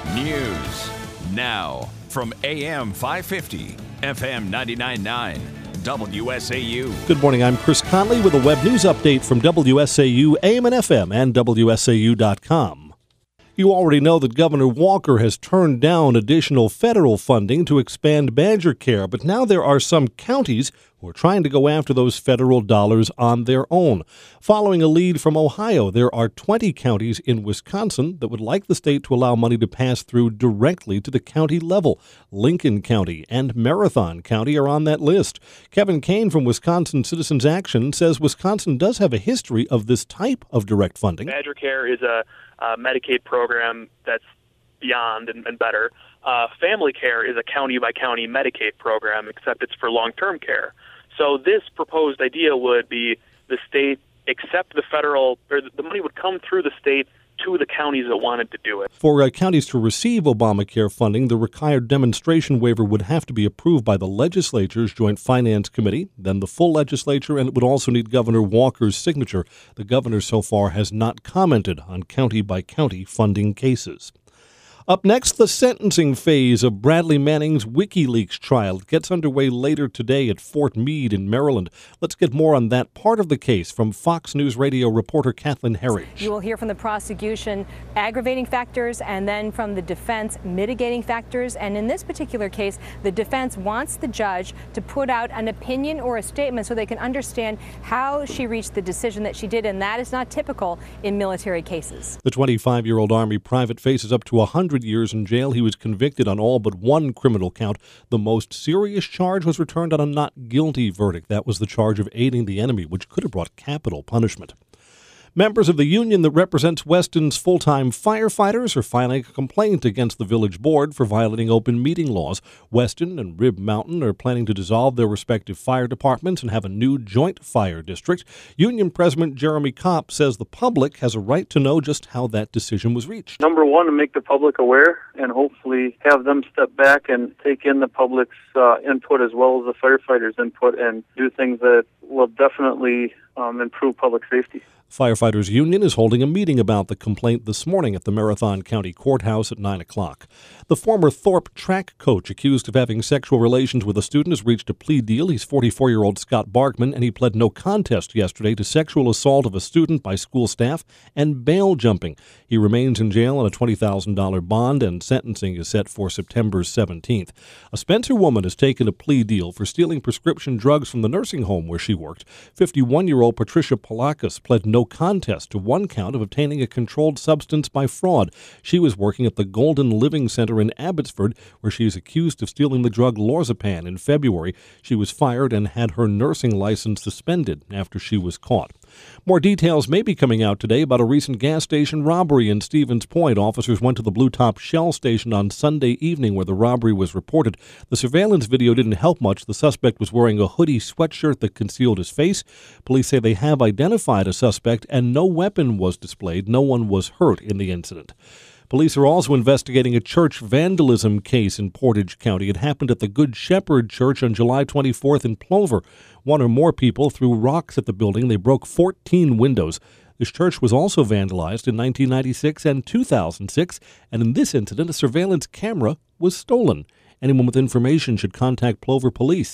News now from AM 550, FM 99.9, WSAU. Good morning, I'm Chris Conley with a web news update from WSAU, AM and FM, and WSAU.com. You already know that Governor Walker has turned down additional federal funding to expand Badger Care, but now there are some counties who are trying to go after those federal dollars on their own. Following a lead from Ohio, there are 20 counties in Wisconsin that would like the state to allow money to pass through directly to the county level. Lincoln County and Marathon County are on that list. Kevin Kane from Wisconsin Citizens Action says Wisconsin does have a history of this type of direct funding. Badger Care is a Medicaid program that's beyond and better. Family Care is a county-by-county Medicaid program, except it's for long-term care. So this proposed idea would be the state accept the federal, or the money would come through the state to the counties that wanted to do it. For counties to receive Obamacare funding, the required demonstration waiver would have to be approved by the legislature's Joint Finance Committee, then the full legislature, and it would also need Governor Walker's signature. The governor so far has not commented on county-by-county funding cases. Up next, the sentencing phase of Bradley Manning's WikiLeaks trial. It gets underway later today at Fort Meade in Maryland. Let's get more on that part of the case from Fox News Radio reporter Kathleen Herridge. You will hear from the prosecution aggravating factors and then from the defense mitigating factors. And in this particular case, the defense wants the judge to put out an opinion or a statement so they can understand how she reached the decision that she did. And that is not typical in military cases. The 25-year-old Army private faces up to 100 years in jail. He was convicted on all but one criminal count. The most serious charge was returned on a not guilty verdict. That was the charge of aiding the enemy, which could have brought capital punishment. Members of the union that represents Weston's full-time firefighters are filing a complaint against the village board for violating open meeting laws. Weston and Rib Mountain are planning to dissolve their respective fire departments and have a new joint fire district. Union President Jeremy Kopp says the public has a right to know just how that decision was reached. Number one, to make the public aware and hopefully have them step back and take in the public's input as well as the firefighters' input and do things that will definitely improve public safety. Firefighters Union is holding a meeting about the complaint this morning at the Marathon County Courthouse at 9 o'clock. The former Thorpe track coach accused of having sexual relations with a student has reached a plea deal. He's 44-year-old Scott Barkman, and he pled no contest yesterday to sexual assault of a student by school staff and bail jumping. He remains in jail on a $20,000 bond, and sentencing is set for September 17th. A Spencer woman has taken a plea deal for stealing prescription drugs from the nursing home where she worked. 51-year-old Patricia Polakis pled no contest to one count of obtaining a controlled substance by fraud. She was working at the Golden Living Center in Abbotsford, where she is accused of stealing the drug Lorazepam in February. She was fired and had her nursing license suspended after she was caught. More details may be coming out today about a recent gas station robbery in Stevens Point. Officers went to the Blue Top Shell station on Sunday evening where the robbery was reported. The surveillance video didn't help much. The suspect was wearing a hoodie sweatshirt that concealed his face. Police say they have identified a suspect and no weapon was displayed. No one was hurt in the incident. Police are also investigating a church vandalism case in Portage County. It happened at the Good Shepherd Church on July 24th in Plover. One or more people threw rocks at the building. They broke 14 windows. This church was also vandalized in 1996 and 2006, and in this incident, a surveillance camera was stolen. Anyone with information should contact Plover Police,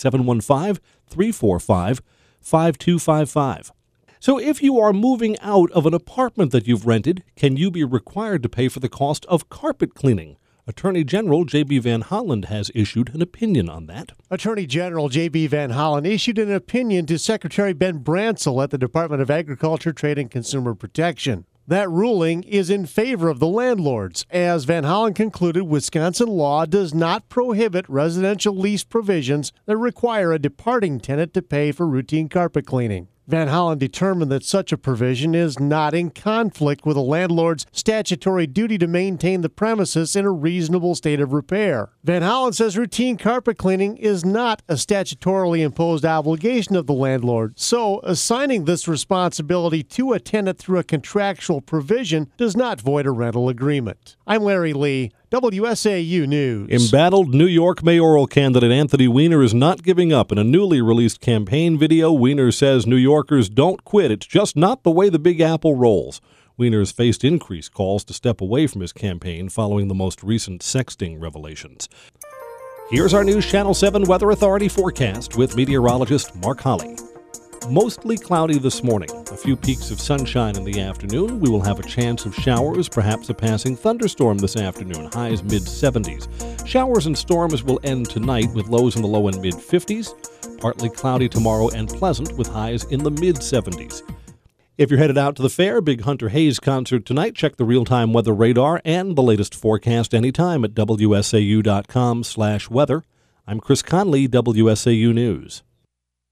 715-345-5255. So if you are moving out of an apartment that you've rented, can you be required to pay for the cost of carpet cleaning? Attorney General J.B. Van Hollen has issued an opinion on that. Attorney General J.B. Van Hollen issued an opinion to Secretary Ben Branscell at the Department of Agriculture, Trade, and Consumer Protection. That ruling is in favor of the landlords. As Van Hollen concluded, Wisconsin law does not prohibit residential lease provisions that require a departing tenant to pay for routine carpet cleaning. Van Hollen determined that such a provision is not in conflict with a landlord's statutory duty to maintain the premises in a reasonable state of repair. Van Hollen says routine carpet cleaning is not a statutorily imposed obligation of the landlord, so assigning this responsibility to a tenant through a contractual provision does not void a rental agreement. I'm Larry Lee, WSAU News. Embattled New York mayoral candidate Anthony Weiner is not giving up. In a newly released campaign video, Weiner says New Yorkers don't quit. It's just not the way the Big Apple rolls. Wiener's faced increased calls to step away from his campaign following the most recent sexting revelations. Here's our News Channel 7 Weather Authority forecast with meteorologist Mark Holly. Mostly cloudy this morning. A few peaks of sunshine in the afternoon. We will have a chance of showers, perhaps a passing thunderstorm this afternoon. Highs mid-70s. Showers and storms will end tonight with lows in the low and mid-50s. Partly cloudy tomorrow and pleasant with highs in the mid-70s. If you're headed out to the fair, big Hunter Hayes concert tonight. Check the real-time weather radar and the latest forecast anytime at WSAU.com/weather. I'm Chris Conley, WSAU News.